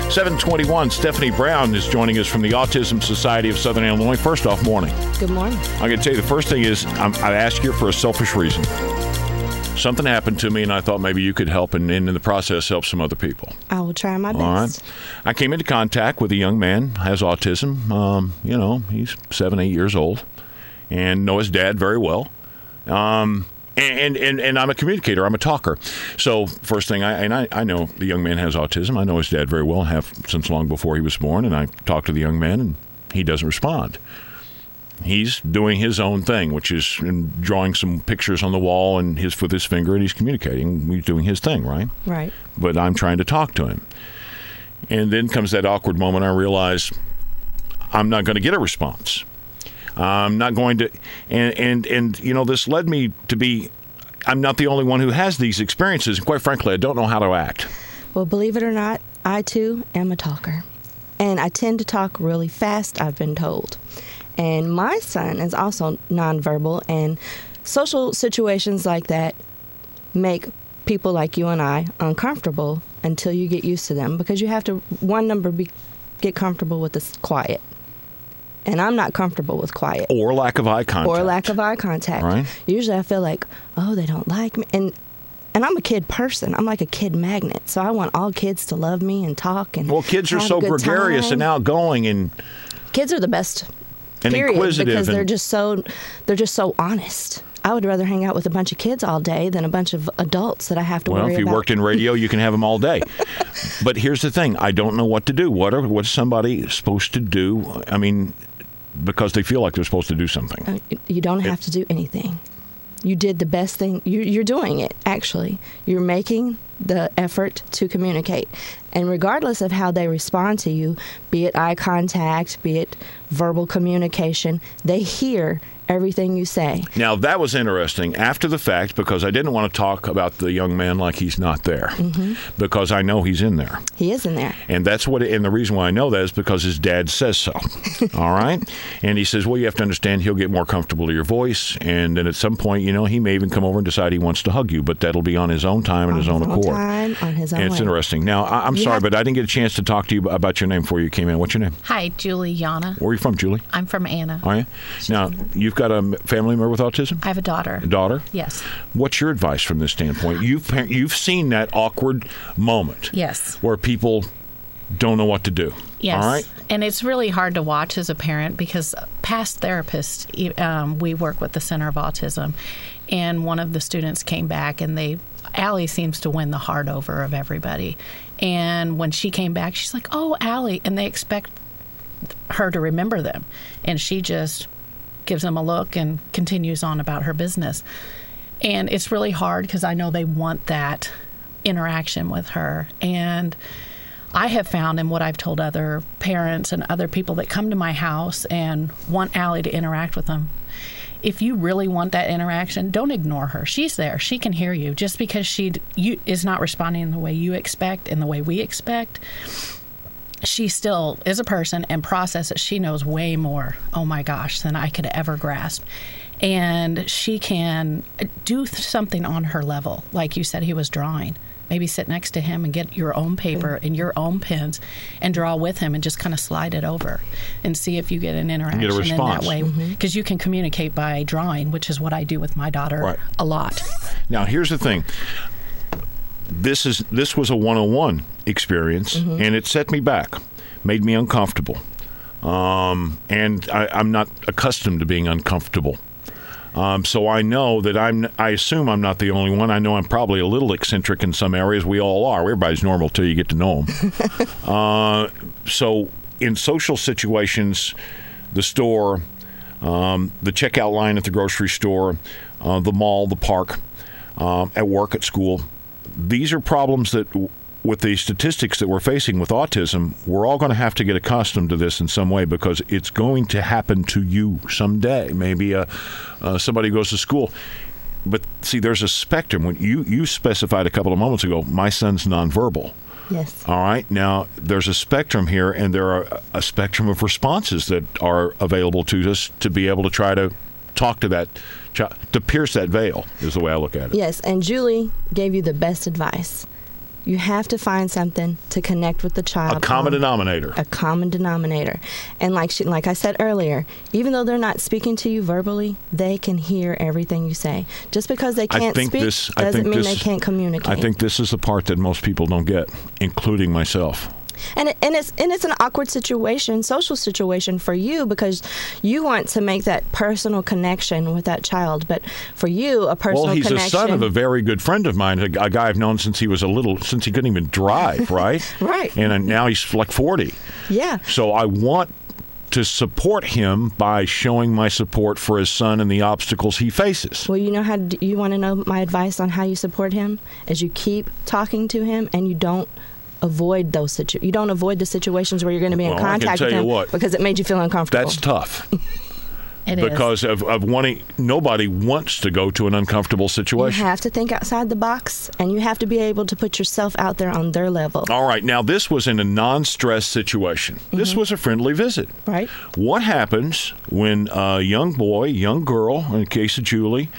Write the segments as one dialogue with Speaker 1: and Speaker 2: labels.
Speaker 1: 7:21, Stephanie Brown is joining us from the Autism Society of Southern Illinois. First off, morning.
Speaker 2: Good morning.
Speaker 1: I can tell you the first thing is I asked you for a selfish reason. Something happened to me, and I thought maybe you could help, and in the process, help some other people.
Speaker 2: I will try my best.
Speaker 1: All right. I came into contact with a young man who has autism. He's 7, 8 years old, and know his dad very well. And I'm a communicator. I'm a talker. So first thing, I know the young man has autism. I know his dad very well, have since long before he was born, and I talked to the young man, and he doesn't respond. He's doing his own thing, which is drawing some pictures on the wall and with his finger, and he's communicating. He's doing his thing, right?
Speaker 2: Right.
Speaker 1: But I'm trying to talk to him. And then comes that awkward moment. I realize I'm not going to get a response. I'm not going to, and this led me to be, I'm not the only one who has these experiences. And quite frankly, I don't know how to act.
Speaker 2: Well, believe it or not, I too am a talker. And I tend to talk really fast, I've been told. And my son is also nonverbal, and social situations like that make people like you and I uncomfortable until you get used to them, because you have to, get comfortable with this quiet. And I'm not comfortable with quiet.
Speaker 1: Or lack of eye contact. Right.
Speaker 2: Usually I feel like, oh, they don't like me. And I'm a kid person. I'm like a kid magnet. So I want all kids to love me and talk. And
Speaker 1: kids are so gregarious and outgoing. And
Speaker 2: kids are the best,
Speaker 1: and
Speaker 2: period,
Speaker 1: inquisitive.
Speaker 2: Because they're just so honest. I would rather hang out with a bunch of kids all day than a bunch of adults that I have to worry about.
Speaker 1: Well, if you worked in radio, you can have them all day. But here's the thing. I don't know what to do. What's somebody supposed to do? I mean, because they feel like they're supposed to do something.
Speaker 2: You don't have to do anything. You did the best thing. You're doing it, actually. You're making the effort to communicate. And regardless of how they respond to you, be it eye contact, be it verbal communication, they hear everything you say.
Speaker 1: Now, that was interesting after the fact, because I didn't want to talk about the young man like he's not there, because I know he's in there.
Speaker 2: He is in there.
Speaker 1: And and the reason why I know that is because his dad says so. All right? And he says, well, you have to understand, he'll get more comfortable to your voice, and then at some point, he may even come over and decide he wants to hug you, but that'll be on his own time and his own accord.
Speaker 2: On his own
Speaker 1: and it's
Speaker 2: way.
Speaker 1: interesting. Now, I'm sorry, but I didn't get a chance to talk to you about your name before you came in. What's your name?
Speaker 3: Hi, Juliana.
Speaker 1: Where are you from, Julie?
Speaker 3: I'm from Anna.
Speaker 1: Are you? Now, you've got a family member with autism?
Speaker 3: I have a daughter.
Speaker 1: A daughter?
Speaker 3: Yes.
Speaker 1: What's your advice from this standpoint? You've seen that awkward moment.
Speaker 3: Yes.
Speaker 1: Where people don't know what to do.
Speaker 3: Yes.
Speaker 1: All right?
Speaker 3: And it's really hard to watch as a parent, because past therapists, we work with the Center of Autism, and one of the students came back, and Allie seems to win the heart over of everybody. And when she came back, she's like, oh, Allie, and they expect her to remember them. And she just gives them a look and continues on about her business. And it's really hard, because I know they want that interaction with her. And I have found, and what I've told other parents and other people that come to my house and want Allie to interact with them, if you really want that interaction, don't ignore her. She's there. She can hear you. Just because she is not responding in the way you expect and the way we expect, she still is a person and processes. She knows way more, oh my gosh, than I could ever grasp. And she can do something on her level. Like you said, he was drawing. Maybe sit next to him and get your own paper and your own pens and draw with him and just kind of slide it over and see if you get an interaction in that way. Because you can communicate by drawing, which is what I do with my daughter a lot.
Speaker 1: Now, here's the thing. This was a 101 experience, and it set me back, made me uncomfortable. And I'm not accustomed to being uncomfortable. So I know that I assume I'm not the only one. I know I'm probably a little eccentric in some areas. We all are. Everybody's normal till you get to know them. So in social situations, the store, the checkout line at the grocery store, the mall, the park, at work, at school, these are problems that, with the statistics that we're facing with autism, we're all going to have to get accustomed to this in some way, because it's going to happen to you someday. Maybe somebody goes to school. But see, there's a spectrum. When you specified a couple of moments ago, my son's nonverbal.
Speaker 2: Yes.
Speaker 1: All right. Now, there's a spectrum here, and there are a spectrum of responses that are available to us to be able to try to talk to that child, to pierce that veil, is the way I look at it.
Speaker 2: Yes, and Julie gave you the best advice. You have to find something to connect with the child.
Speaker 1: A common denominator.
Speaker 2: A common denominator. And like I said earlier, even though they're not speaking to you verbally, they can hear everything you say. Just because they can't speak doesn't mean they can't communicate.
Speaker 1: I think this is the part that most people don't get, including myself.
Speaker 2: And it's an awkward situation, social situation for you, because you want to make that personal connection with that child. But for you, a personal connection.
Speaker 1: Well, he's a son of a very good friend of mine, a guy I've known since he was since he couldn't even drive, right?
Speaker 2: Right.
Speaker 1: And now he's like 40.
Speaker 2: Yeah.
Speaker 1: So I want to support him by showing my support for his son and the obstacles he faces.
Speaker 2: Well, you want to know my advice on how you support him? Is you keep talking to him and you don't avoid the situations where you're going to be in contact with him because it made you feel uncomfortable.
Speaker 1: That's tough.
Speaker 3: Because
Speaker 1: of wanting, nobody wants to go to an uncomfortable situation.
Speaker 2: You have to think outside the box, and you have to be able to put yourself out there on their level.
Speaker 1: All right. Now, this was in a non-stress situation. Mm-hmm. This was a friendly visit.
Speaker 2: Right.
Speaker 1: What happens when a young boy, young girl, in the case of Julie,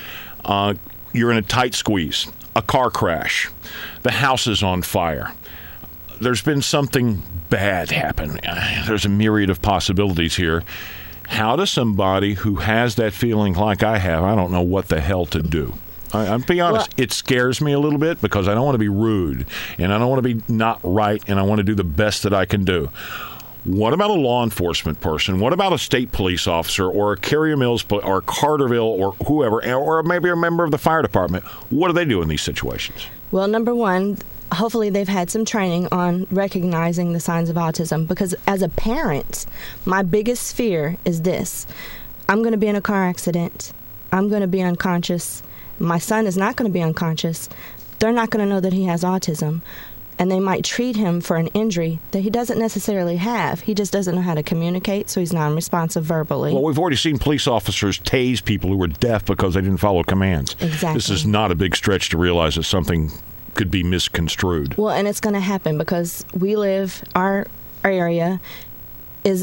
Speaker 1: you're in a tight squeeze, a car crash, the house is on fire, there's been something bad happen. There's a myriad of possibilities here. How does somebody who has that feeling like I have, I don't know what the hell to do? I'm be honest, it scares me a little bit because I don't want to be rude and I don't want to be not right and I want to do the best that I can do. What about a law enforcement person? What about a state police officer or a Carrier Mills or Carterville or whoever, or maybe a member of the fire department? What do they do in these situations?
Speaker 2: Well, number one, hopefully they've had some training on recognizing the signs of autism, because as a parent, my biggest fear is this. I'm going to be in a car accident. I'm going to be unconscious. My son is not going to be unconscious. They're not going to know that he has autism. And they might treat him for an injury that he doesn't necessarily have. He just doesn't know how to communicate, so he's non-responsive verbally.
Speaker 1: Well, we've already seen police officers tase people who were deaf because they didn't follow commands.
Speaker 2: Exactly.
Speaker 1: This is not a big stretch to realize that something could be misconstrued.
Speaker 2: Well, and it's going to happen because our area is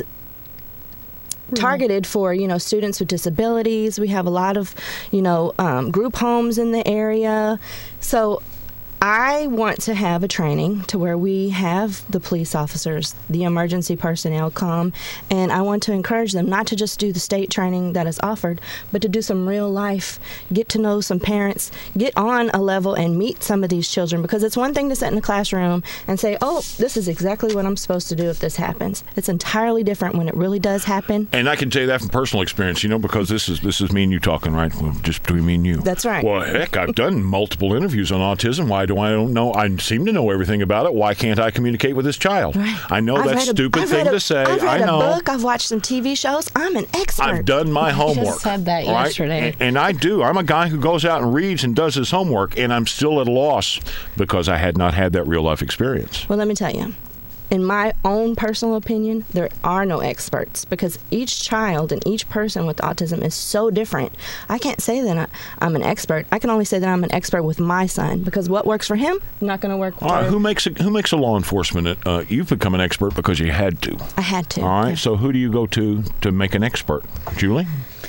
Speaker 2: targeted for, students with disabilities. We have a lot of, group homes in the area. So I want to have a training to where we have the police officers, the emergency personnel come, and I want to encourage them not to just do the state training that is offered, but to do some real life, get to know some parents, get on a level and meet some of these children, because it's one thing to sit in the classroom and say, oh, this is exactly what I'm supposed to do if this happens. It's entirely different when it really does happen.
Speaker 1: And I can tell you that from personal experience, because this is me and you talking, right? Well, just between me and you.
Speaker 2: That's right.
Speaker 1: Well, heck, I've done multiple interviews on autism. Why do I don't know? I seem to know everything about it. Why can't I communicate with this child?
Speaker 2: Right.
Speaker 1: I know that's a stupid thing to say.
Speaker 2: I've read
Speaker 1: I know.
Speaker 2: a book. I've watched some TV shows. I'm an expert.
Speaker 1: I've done my homework.
Speaker 3: Just said that
Speaker 1: right?
Speaker 3: yesterday.
Speaker 1: And I do. I'm a guy who goes out and reads and does his homework, and I'm still at a loss because I had not had that real life experience.
Speaker 2: Well, let me tell you. In my own personal opinion, there are no experts, because each child and each person with autism is so different. I can't say that I'm an expert. I can only say that I'm an expert with my son, because what works for him is not going to work for
Speaker 1: All right, who makes a law enforcement? You've become an expert because you had to.
Speaker 2: I had to.
Speaker 1: All right, so who do you go to make an expert? Julie?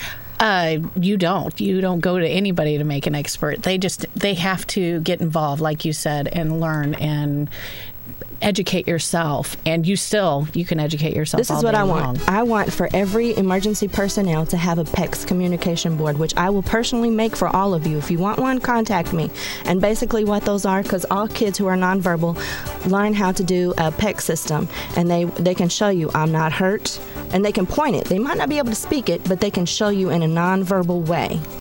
Speaker 3: You don't go to anybody to make an expert. They have to get involved, like you said, and learn and educate yourself, and you can educate yourself.
Speaker 2: This is what I want. I want for every emergency personnel to have a PECS communication board, which I will personally make for all of you. If you want one, contact me. And basically what those are, because all kids who are nonverbal learn how to do a PECS system, and they can show you, I'm not hurt, and they can point it. They might not be able to speak it, but they can show you in a nonverbal way.